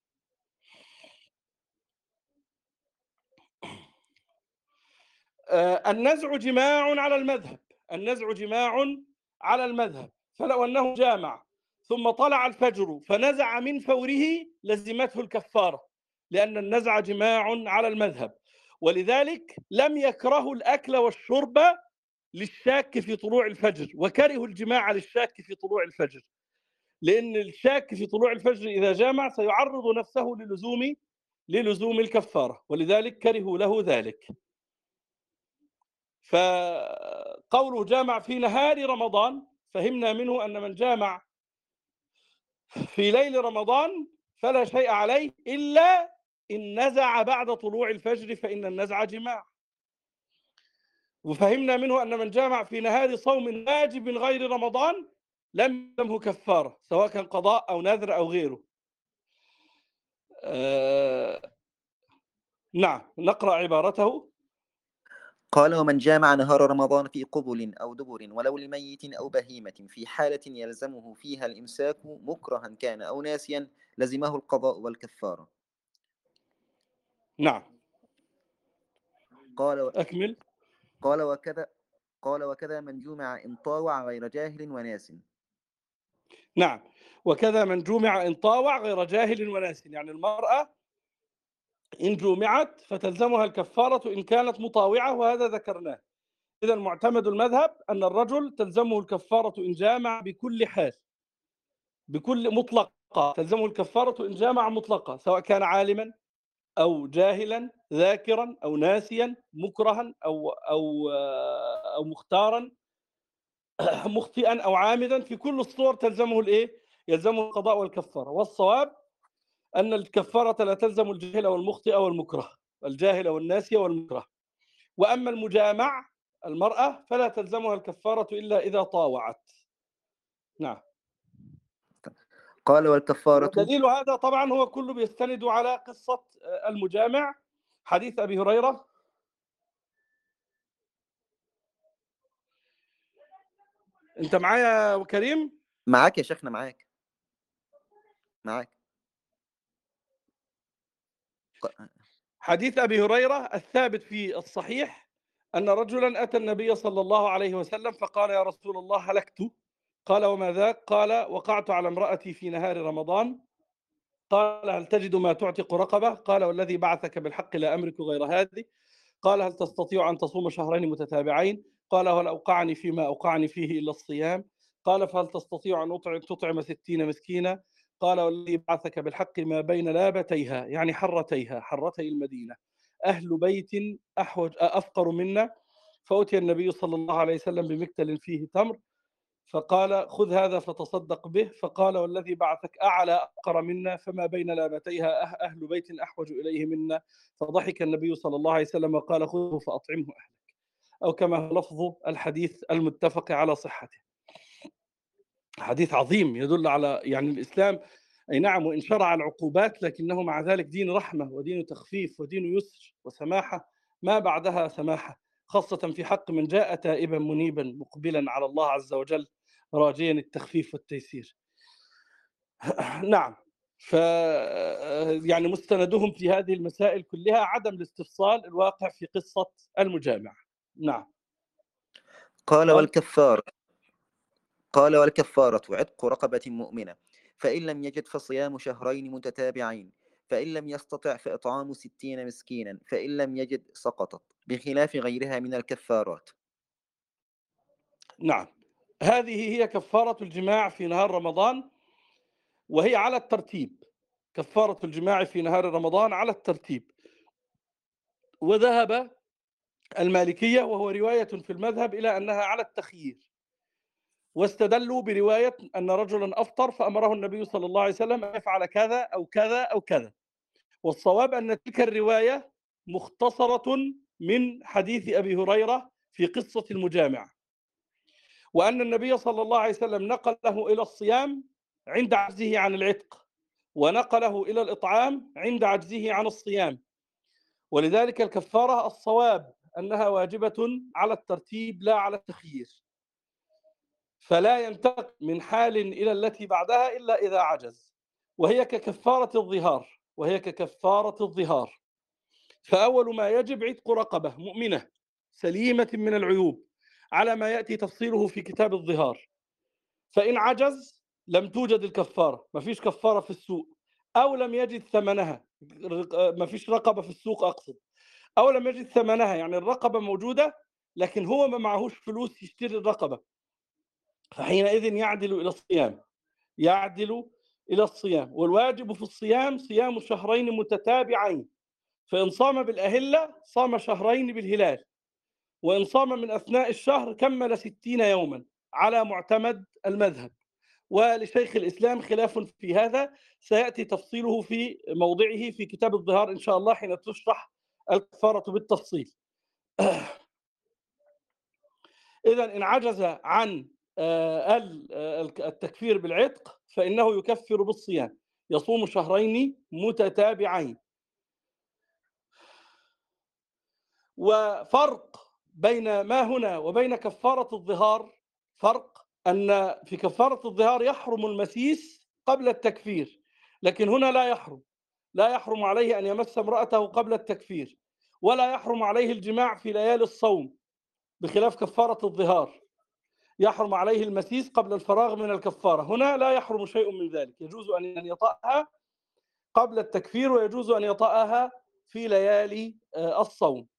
آه، النزع جماع على المذهب النزع جماع على المذهب فلو أنه جامع ثم طلع الفجر فنزع من فوره لزمته الكفارة، لأن النزع جماع على المذهب. ولذلك لم يكرهوا الأكل والشرب للشاك في طلوع الفجر، وكرهوا الجماع للشاك في طلوع الفجر، لأن الشاك في طلوع الفجر إذا جامع سيعرض نفسه للزوم للزوم الكفارة، ولذلك كرهوا له ذلك. فقوله جامع في نهار رمضان فهمنا منه أن من جامع في ليل رمضان فلا شيء عليه إلا إن نزع بعد طلوع الفجر فإن النزع جماع. وفهمنا منه أن من جامع في نهار صوم واجب من غير رمضان لم يلزمه كفارة، سواء كان قضاء أو نذر أو غيره. آه... نعم، نقرأ عبارته. قال: ومن جامع نهار رمضان في قبل أو دبر ولو لميت أو بهيمة في حالة يلزمه فيها الإمساك مكرها كان أو ناسيا لزمه القضاء والكفارة. نعم، قال و... أكمل. قال وكذا قال وكذا من جمع إن طاوع غير جاهل وناس. نعم، وكذا من جمع إن طاوع غير جاهل وناس، يعني المرأة إن جمعت فتلزمها الكفارة إن كانت مطاوعة، وهذا ذكرناه. إذا معتمد المذهب أن الرجل تلزمه الكفارة إن جامع بكل حال، بكل مطلقة تلزمه الكفارة إن جامع مطلقة، سواء كان عالما أو جاهلا، ذاكرا أو ناسيا، مكرها أو أو أو مختارا، مخطئا أو عامدا، في كل الصور تلزمه الإيه؟ يلزمه القضاء والكفارة. والصواب أن الكفارة لا تلزم الجاهل والمخطئ والمكره، الجاهل والناسي والمكره. وأما المجامع المرأة فلا تلزمها الكفارة إلا إذا طاوعت. نعم. قال والكفارة. ودليل هذا طبعا هو كله بيستند على قصة المجامع، حديث أبي هريرة. أنت معايا كريم؟ معاك يا شيخنا، معاك معاك. حديث أبي هريرة الثابت في الصحيح أن رجلا أتى النبي صلى الله عليه وسلم فقال: يا رسول الله هلكت. قال: وما ذاك؟ قال: وقعت على امرأتي في نهار رمضان. قال: هل تجد ما تعتق رقبة؟ قال: والذي بعثك بالحق لا أملك غير هذه. قال: هل تستطيع أن تصوم شهرين متتابعين؟ قال: هل أوقعني فيما أوقعني فيه إلا الصيام؟ قال: فهل تستطيع أن تطعم ستين مسكينا؟ قال: والذي بعثك بالحق ما بين لابتيها، يعني حرتيها، حرتي المدينة، أهل بيت أحوج أفقر منا. فأتي النبي صلى الله عليه وسلم بمكتل فيه تمر فقال: خذ هذا فتصدق به. فقال: والذي بعثك أعلى أفقر منا، فما بين لابتيها أهل بيت أحوج إليه منا. فضحك النبي صلى الله عليه وسلم وقال: خذه فأطعمه أهلك، أو كما هو لفظ الحديث المتفق على صحته. حديث عظيم يدل على يعني الإسلام، أي نعم، وإن شرع العقوبات لكنه مع ذلك دين رحمة ودين تخفيف ودين يسر وسماحة ما بعدها سماحة، خاصة في حق من جاء تائبا منيبا مقبلا على الله عز وجل راجيا التخفيف والتيسير. نعم. ف يعني مستندهم في هذه المسائل كلها عدم الاستفصال الواقع في قصة المجامع. نعم. قال والكفارة قال والكفارة عتق رقبة مؤمنة، فإن لم يجد فصيام شهرين متتابعين، فإن لم يستطع فإطعام ستين مسكينا، فإن لم يجد سقطت، بخلاف غيرها من الكفارات. نعم، هذه هي كفارة الجماع في نهار رمضان، وهي على الترتيب. كفارة الجماع في نهار رمضان على الترتيب. وذهب المالكية وهو رواية في المذهب إلى أنها على التخيير، واستدلوا برواية أن رجلا أفطر فأمره النبي صلى الله عليه وسلم أن يفعل كذا أو كذا أو كذا. والصواب أن تلك الرواية مختصرة من حديث أبي هريرة في قصة المجامع، وأن النبي صلى الله عليه وسلم نقله إلى الصيام عند عجزه عن العتق، ونقله إلى الإطعام عند عجزه عن الصيام. ولذلك الكفارة الصواب أنها واجبة على الترتيب لا على التخيير، فلا ينتقل من حال إلى التي بعدها إلا إذا عجز، وهي ككفارة الظهار وهي ككفارة الظهار. فأول ما يجب عتق رقبة مؤمنة سليمة من العيوب على ما يأتي تفصيله في كتاب الظهار. فإن عجز لم توجد الكفارة، ما فيش كفارة في السوق، أو لم يجد ثمنها، ما فيش رقبة في السوق أقصد، أو لم يجد ثمنها يعني الرقبة موجودة لكن هو ما معهوش فلوس يشتري الرقبة، فحينئذ يعدل إلى الصيام يعدل إلى الصيام. والواجب في الصيام صيام شهرين متتابعين، فإن صام بالأهلة صام شهرين بالهلال، وإن صام من أثناء الشهر كمل ستين يوما على معتمد المذهب. ولشيخ الإسلام خلاف في هذا سيأتي تفصيله في موضعه في كتاب الظهار إن شاء الله حين تشرح الكفارة بالتفصيل. إذن إن عجز عن التكفير بالعتق فإنه يكفر بالصيام، يصوم شهرين متتابعين. وفرق بين ما هنا وبين كفارة الظهار فرق أن في كفارة الظهار يحرم المسيس قبل التكفير، لكن هنا لا يحرم لا يحرم عليه أن يمس امرأته قبل التكفير، ولا يحرم عليه الجماع في ليالي الصوم، بخلاف كفارة الظهار يحرم عليه المسيس قبل الفراغ من الكفارة. هنا لا يحرم شيء من ذلك، يجوز أن يطأها قبل التكفير ويجوز أن يطأها في ليالي الصوم.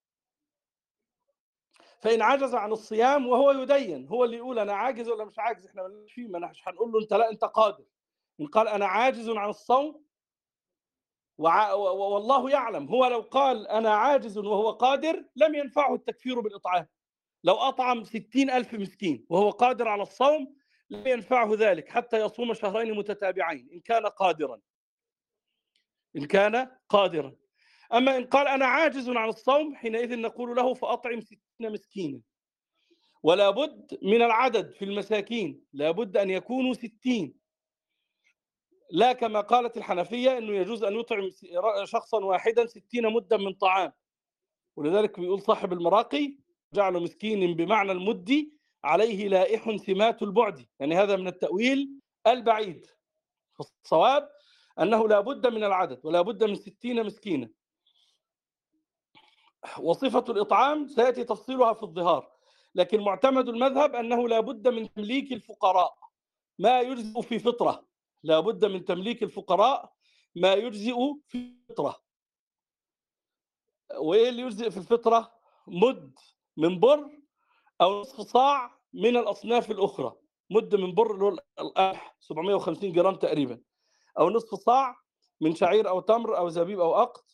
فإن عجز عن الصيام وهو يدين، هو اللي يقول أنا عاجز ولا مش عاجز، إحنا مالناش فيه، ما مش هنقول له أنت لا أنت قادر. إن قال أنا عاجز عن الصوم وع... والله يعلم، هو لو قال أنا عاجز وهو قادر لم ينفعه التكفير بالإطعام. لو أطعم ستين ألف مسكين وهو قادر على الصوم لم ينفعه ذلك حتى يصوم شهرين متتابعين إن كان قادرا إن كان قادرا. أما إن قال أنا عاجز عن الصوم حينئذ نقول له فأطعم ستين مسكينا، ولا بد من العدد في المساكين، لا بد أن يكونوا ستين، لا كما قالت الحنفية أنه يجوز أن يطعم شخصا واحدا ستين مدا من طعام. ولذلك بيقول صاحب المراقي جعل مسكين بمعنى المد عليه لائح سمات البعد، يعني هذا من التأويل البعيد. الصواب أنه لا بد من العدد ولا بد من ستين مسكينا. وصفة الإطعام سيأتي تفصيلها في الظهار، لكن معتمد المذهب أنه لا بد من تمليك الفقراء ما يجزئ في فطرة، لا بد من تمليك الفقراء ما يجزئ في فطرة. وإيه اللي يجزئ في الفطرة؟ مد من بر أو نصف صاع من الأصناف الأخرى، مد من بر اللي هو القمح سبعمائة وخمسين جرام تقريبا، أو نصف صاع من شعير أو تمر أو زبيب أو أقط،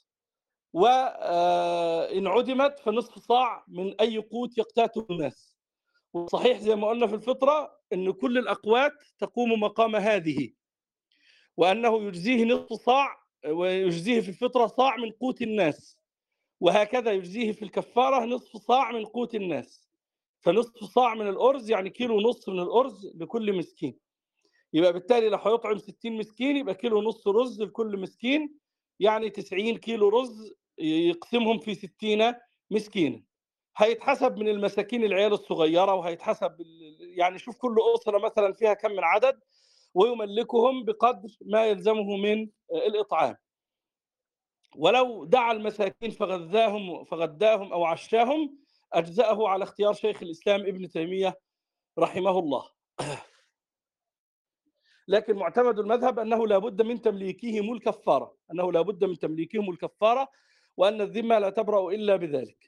وإن عدمت فنصف صاع من أي قوت يقتاته الناس. وصحيح زي ما قلنا في الفطرة أن كل الأقوات تقوم مقام هذه، وأنه يجزيه نصف صاع ويجزيه في الفطرة صاع من قوت الناس، وهكذا يجزيه في الكفارة نصف صاع من قوت الناس. فنصف صاع من الأرز يعني كيلو نصف من الأرز لكل مسكين، يبقى بالتالي لو هيطعم ستين مسكين يبقى كيلو نصف رز لكل مسكين، يعني تسعين كيلو رز يقسمهم في ستين مسكينا. هيتحسب من المساكين العيال الصغيرة، وهيتحسب يعني شوف كل أسرة مثلا فيها كم من عدد ويملكهم بقدر ما يلزمه من الإطعام. ولو دعا المساكين فغذاهم فغداهم أو عشاهم أجزأه على اختيار شيخ الإسلام ابن تيمية رحمه الله. لكن معتمد المذهب أنه لا بد من تمليكهم الكفارة أنه لا بد من تمليكهم الكفارة وأن الذمة لا تبرأ إلا بذلك.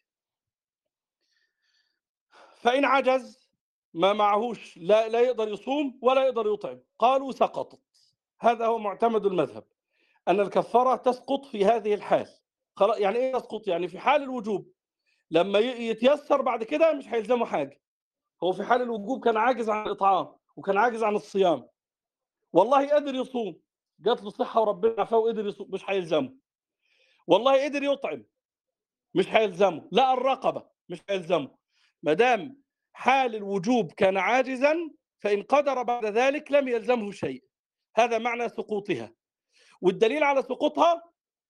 فإن عجز ما معهوش لا, لا يقدر يصوم ولا يقدر يطعم، قالوا سقطت. هذا هو معتمد المذهب، أن الكفارة تسقط في هذه الحال. يعني إيه تسقط؟ يعني في حال الوجوب، لما يتيسر بعد كده مش هيلزمه حاجة. هو في حال الوجوب كان عاجز عن الإطعام، وكان عاجز عن الصيام، والله قدر يصوم، جات له صحة وربنا عافاه وقدر يصوم، مش هيلزمه. والله قدر يطعم، مش هيلزمه. لا الرقبة، مش هيلزمه. ما دام حال الوجوب كان عاجزا، فإن قدر بعد ذلك لم يلزمه شيء. هذا معنى سقوطها. والدليل على سقوطها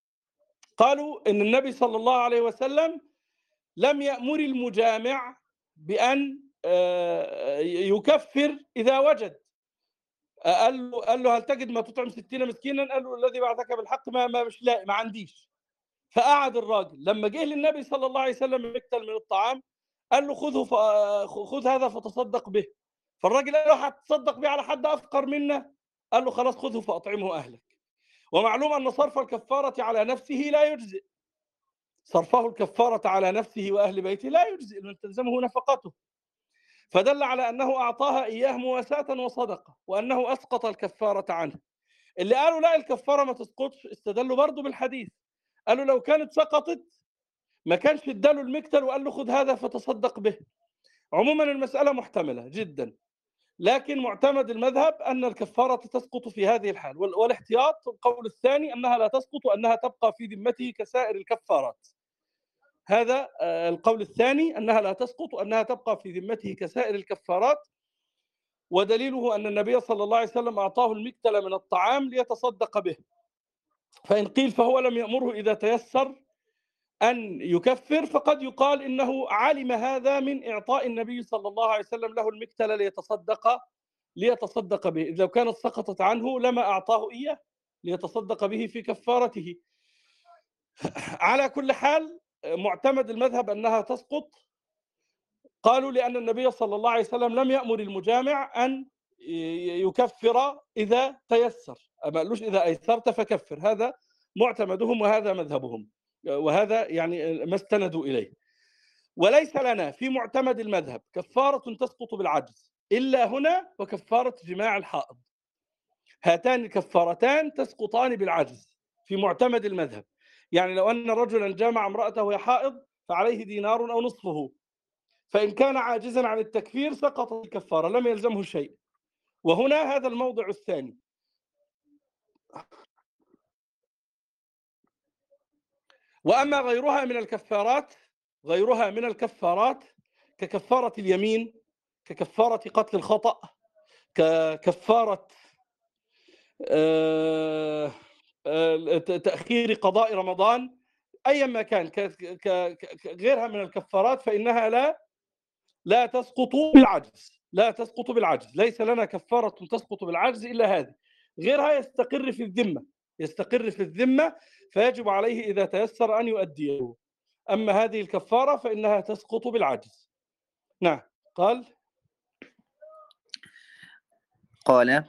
قالوا إن النبي صلى الله عليه وسلم لم يأمر المجامع بأن آه، يكفر إذا وجد. قال له قال له هل تجد ما تطعم ستين مسكينا؟ قال له الذي بعثك بالحق ما ما مش لاقي، ما عنديش. فقعد الراجل لما جه للنبي صلى الله عليه وسلم مكتل من الطعام، قال له خذه ف... خذ هذا فتصدق به. فالراجل قال له هتصدق به على حد افقر منا؟ قال له خلاص خذه فاطعمه اهلك. ومعلوم ان صرف الكفاره على نفسه لا يجزئ، صرفه الكفاره على نفسه واهل بيته لا يجزئ، من تلزمه نفقته. فدل على انه اعطاها اياه مواساة وصدقه، وانه اسقط الكفاره عنه. اللي قالوا لا الكفاره ما تسقطش استدلوا برضه بالحديث، قالوا لو كانت سقطت ما كانش اداله المكتل وقال له خذ هذا فتصدق به. عموما المسألة محتملة جدا، لكن معتمد المذهب أن الكفارة تسقط في هذه الحال، والاحتياط القول الثاني أنها لا تسقط وأنها تبقى في ذمته كسائر الكفارات. هذا القول الثاني، أنها لا تسقط وأنها تبقى في ذمته كسائر الكفارات. ودليله أن النبي صلى الله عليه وسلم أعطاه المكتل من الطعام ليتصدق به. فإن قيل فهو لم يأمره إذا تيسر أن يكفر، فقد يقال إنه علم هذا من إعطاء النبي صلى الله عليه وسلم له المكتل ليتصدق ليتصدق به. إذا لو كانت سقطت عنه لما أعطاه إياه ليتصدق به في كفارته. على كل حال معتمد المذهب أنها تسقط. قالوا لأن النبي صلى الله عليه وسلم لم يأمر المجامع أن يكفر إذا تيسر، ما قالوش إذا أيسرت فكفر. هذا معتمدهم وهذا مذهبهم، وهذا يعني ما استندوا إليه. وليس لنا في معتمد المذهب كفارة تسقط بالعجز إلا هنا وكفارة جماع الحائض. هاتان الكفارتان تسقطان بالعجز في معتمد المذهب. يعني لو أن رجلا جامع امرأته وهي حائض فعليه دينار أو نصفه، فإن كان عاجزا عن التكفير سقطت الكفارة، لم يلزمه شيء. وهنا هذا الموضع الثاني. وأما غيرها من الكفارات غيرها من الكفارات ككفارة اليمين، ككفارة قتل الخطأ، ككفارة تأخير قضاء رمضان، أيا ما كان غيرها من الكفارات، فإنها لا لا تسقط بالعجز، لا تسقط بالعجز. ليس لنا كفارة تسقط بالعجز إلا هذه. غيرها يستقر في الذمة، يستقر في الذمة فيجب عليه إذا تيسر أن يؤديه. أما هذه الكفارة فإنها تسقط بالعجز. نعم. قال قال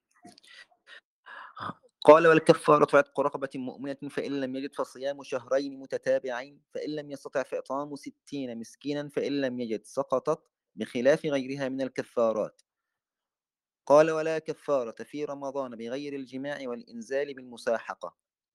قال والكفارة عتق رقبة مؤمنة، فإن لم يجد فصيام شهرين متتابعين، فإن لم يستطع فإطعام ستين مسكينا، فإن لم يجد سقطت، بخلاف غيرها من الكفارات. قال ولا كفارة في رمضان بغير الجماع والإنزال بالمساحقة.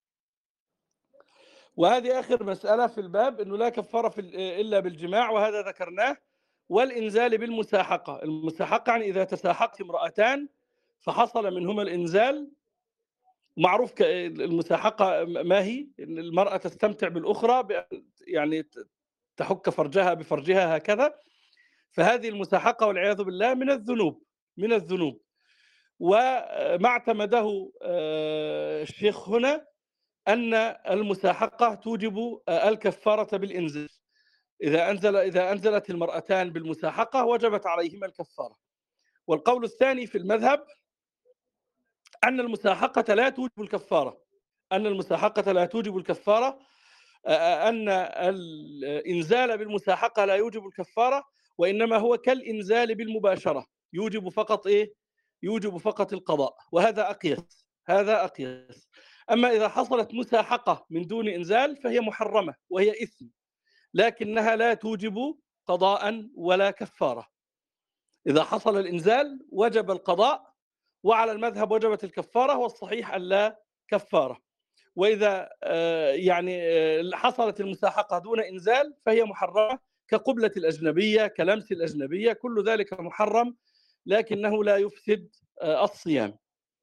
وهذه آخر مسألة في الباب، أنه لا كفارة في إلا بالجماع، وهذا ذكرناه. والإنزال بالمساحقة، المساحقة يعني إذا تساحقت امرأتان فحصل منهما الإنزال. معروف المساحقة ما هي؟ إن المرأة تستمتع بالأخرى، يعني تحك فرجها بفرجها هكذا. فهذه المساحقة والعياذ بالله من الذنوب، من الذنوب. وما اعتمده الشيخ هنا أن المساحقة توجب الكفارة بالإنزال. إذا أنزل إذا أنزلت المرأتان بالمساحقة وجبت عليهما الكفارة. والقول الثاني في المذهب أن المساحقة لا توجب الكفارة، أن المساحقة لا توجب الكفارة، أن الإنزال بالمساحقة لا يوجب الكفارة، وإنما هو كالإنزال بالمباشرة، يوجب فقط إيه؟ يوجب فقط القضاء. وهذا أقيس، هذا أقيس. أما إذا حصلت مساحقة من دون إنزال فهي محرمة وهي إثم، لكنها لا توجب قضاء ولا كفارة. إذا حصل الإنزال وجب القضاء، وعلى المذهب وجبت الكفارة، والصحيح أن لا كفارة. وإذا يعني حصلت المساحقة دون إنزال فهي محرمة، كقبلة الأجنبية، كلمس الأجنبية، كل ذلك محرم لكنه لا يفسد آه، الصيام.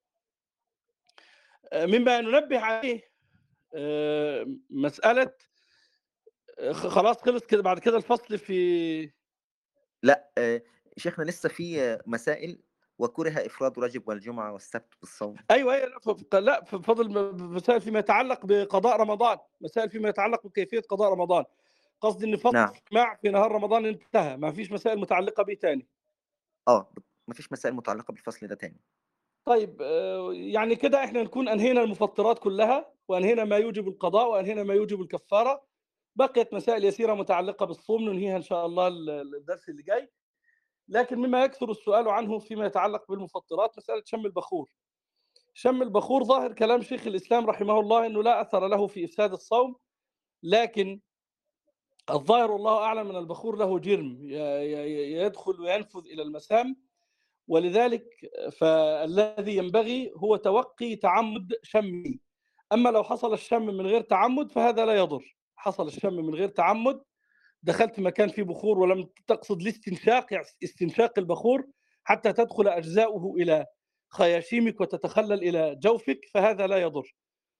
آه، مما ننبه عليه آه، مسألة آه، خلاص خلص كده بعد كده الفصل في. لأ، آآ شيخنا لسه في مسائل، وكُرِه إفراد رجب والجمعة والسبت بالصوم. أيوه، أيوه، لأ ف لأ ف فاضل م مسائل فيما يتعلق بقضاء رمضان، مسائل فيما يتعلق بكيفية قضاء رمضان. قصدي إن فصل نعم. الجماع في نهار رمضان انتهى، ما فيش مسائل متعلقة بيه تاني. آه، ب ما فيش مسائل متعلقة بالفصل ده تاني. طيب آآ، يعني كده إحنا نكون أنهينا المفطرات كلها، وأنهينا ما يوجب القضاء، وأنهينا ما يوجب الكفارة. بقيت مسائل يسيرة متعلقة بالصوم ننهيها إن شاء الله ال ال الدرس اللي جاي. لكن مما يكثر السؤال عنه فيما يتعلق بالمفطرات مسألة شم البخور. شم البخور ظاهر كلام شيخ الإسلام رحمه الله إنه لا أثر له في إفساد الصوم، لكن الظاهر والله أعلم أن البخور له جرم ي ي يدخل وينفذ إلى المسام، ولذلك فالذي ينبغي هو توقي تعمد شمه. أما لو حصل الشم من غير تعمد فهذا لا يضر. حصل الشم من غير تعمد، دخلت مكان فيه بخور ولم تقصد الاستنشاق، يعني استنشاق البخور حتى تدخل أجزاؤه إلى خياشيمك وتتخلل إلى جوفك، فهذا لا يضر.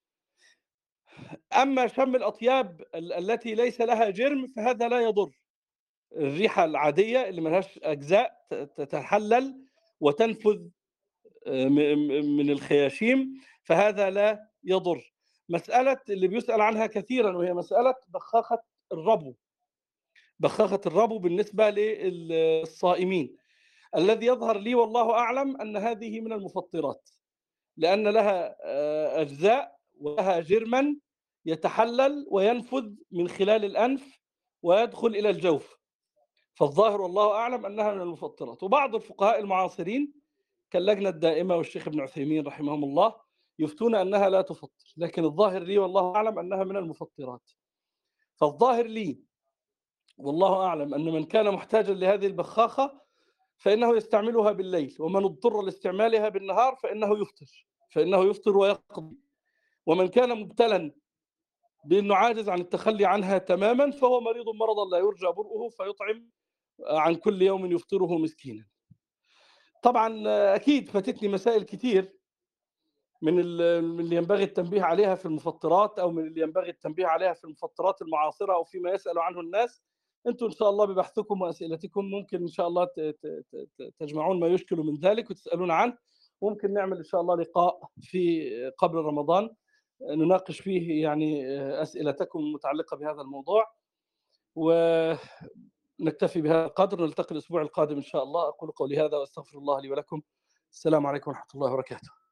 أما شم الأطياب ال التي ليس لها جرم فهذا لا يضر. الريحة العادية اللي ما لهاش أجزاء ت تتحلل وتنفذ آآ م م من الخياشيم، فهذا لا يضر. مسألة اللي بيُسأل عنها كثيرًا وهي مسألة بخاخة الربو. بخاخة الربو بالنسبة لل الصائمين. الذي يظهر لي والله أعلم أن هذه من المفطرات، لأن لها آآ أجزاء ولها جرمًا يتحلل وينفذ من خلال الأنف ويدخل إلى الجوف. فالظاهر والله أعلم أنها من المفطرات. وبعض الفقهاء المعاصرين كاللجنة الدائمة والشيخ ابن عثيمين رحمهم الله يفتون أنها لا تفطر، لكن الظاهر لي والله أعلم أنها من المفطرات. فالظاهر لي والله أعلم أن من كان محتاجا لهذه البخاخة فإنه يستعملها بالليل، ومن اضطر لاستعمالها بالنهار فإنه يفطر فإنه يفطر ويقضي. ومن كان مبتلا بأنه عاجز عن التخلي عنها تماما فهو مريض مرضا لا يرجى برؤه فيطعم عن كل يوم يفطره مسكينا. طبعا أكيد فاتتني مسائل كتير من ال من اللي ينبغي التنبيه عليها في المفطرات، أو من اللي ينبغي التنبيه عليها في المفطرات المعاصرة أو فيما يسأل عنه الناس. أنتم إن شاء الله ببحثكم وأسئلتكم ممكن إن شاء الله ت ت ت تجمعون ما يشكل من ذلك وتسألون عنه. وممكن نعمل إن شاء الله لقاء في قبل رمضان نناقش فيه يعني أسئلتكم المتعلقة بهذا الموضوع. ونكتفي بهذا القدر، نلتقي الأسبوع القادم إن شاء الله. أقول قولي هذا وأستغفر الله لي ولكم. السلام عليكم ورحمة الله وبركاته.